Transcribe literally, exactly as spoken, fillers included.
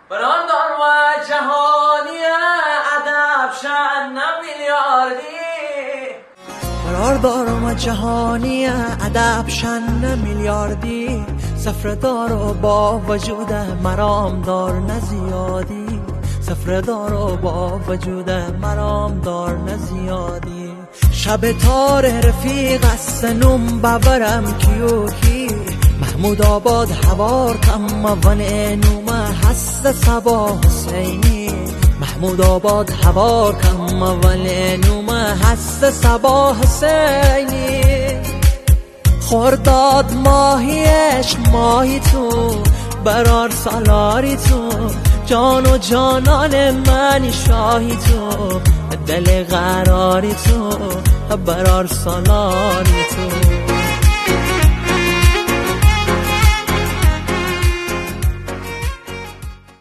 براندان و جهانی ادب شن میلیاردی قراردار و جهانی ادب شن میلیاردی سفردار و با وجود مرام دار نزیادی سفردار و با وجود مرام دار نزیادی شب تار رفیق است نوم ببرم کیوکی محمود آباد حوار تم ون نوم هست صبا حسینی محمود آباد حوار کم ون نوم هست صبا حسینی خرداد ماهیش ماهی تو برار سالاری تو جان و جانان منی شاهی تو دل قراری تو برار سالاری تو